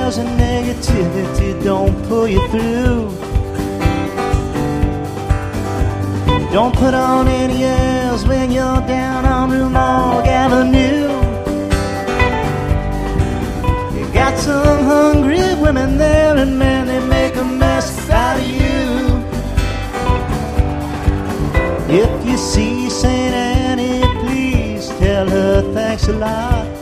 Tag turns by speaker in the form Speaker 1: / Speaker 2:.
Speaker 1: cares and negativity don't pull you through. Don't put on any airs when you're down on Rue Morgue Avenue. You got some hungry women there, and man, they make a mess out of you. If you see St. Annie, please tell her thanks a lot.